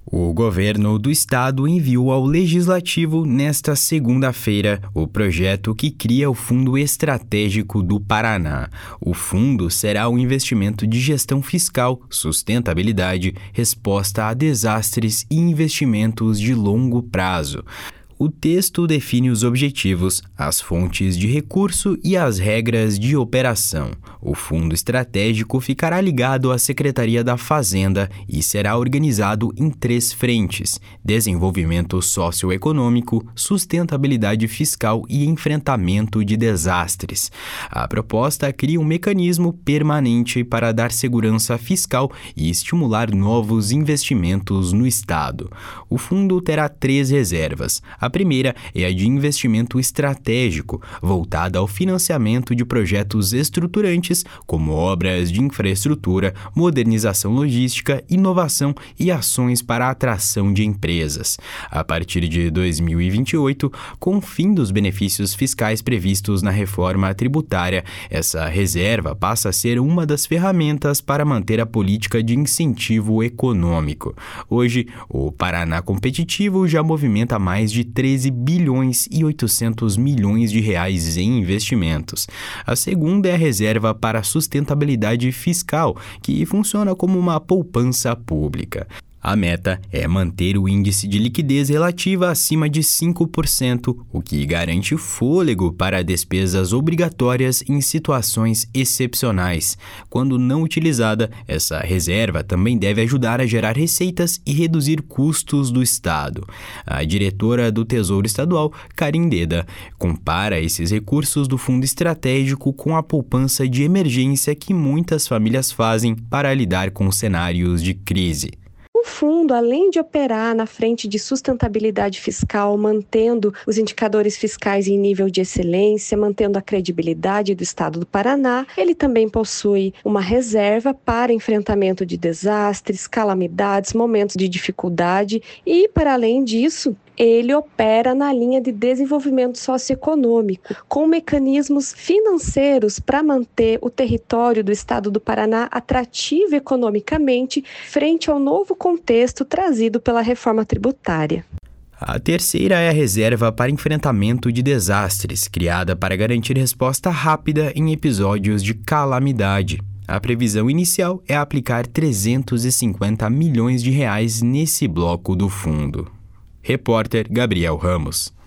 O governo do estado enviou ao Legislativo nesta segunda-feira o projeto que cria o Fundo Estratégico do Paraná. O fundo será um investimento de gestão fiscal, sustentabilidade, resposta a desastres e investimentos de longo prazo. O texto define os objetivos, as fontes de recurso e as regras de operação. O Fundo Estratégico ficará ligado à Secretaria da Fazenda e será organizado em 3 frentes: desenvolvimento socioeconômico, sustentabilidade fiscal e enfrentamento de desastres. A proposta cria um mecanismo permanente para dar segurança fiscal e estimular novos investimentos no Estado. O fundo terá 3 reservas. A primeira é a de investimento estratégico, voltada ao financiamento de projetos estruturantes, como obras de infraestrutura, modernização logística, inovação e ações para a atração de empresas. A partir de 2028, com o fim dos benefícios fiscais previstos na reforma tributária, essa reserva passa a ser uma das ferramentas para manter a política de incentivo econômico. Hoje, o Paraná Competitivo já movimenta mais de 13 bilhões e 800 milhões de reais em investimentos. A segunda é a reserva para a sustentabilidade fiscal, que funciona como uma poupança pública. A meta é manter o índice de liquidez relativa acima de 5%, o que garante fôlego para despesas obrigatórias em situações excepcionais. Quando não utilizada, essa reserva também deve ajudar a gerar receitas e reduzir custos do Estado. A diretora do Tesouro Estadual, Karin Deda, compara esses recursos do Fundo Estratégico com a poupança de emergência que muitas famílias fazem para lidar com cenários de crise. O fundo, além de operar na frente de sustentabilidade fiscal, mantendo os indicadores fiscais em nível de excelência, mantendo a credibilidade do Estado do Paraná, ele também possui uma reserva para enfrentamento de desastres, calamidades, momentos de dificuldade e, para além disso, ele opera na linha de desenvolvimento socioeconômico, com mecanismos financeiros para manter o território do estado do Paraná atrativo economicamente frente ao novo contexto trazido pela reforma tributária. A terceira é a reserva para enfrentamento de desastres, criada para garantir resposta rápida em episódios de calamidade. A previsão inicial é aplicar 350 milhões de reais nesse bloco do fundo. Repórter Gabriel Ramos.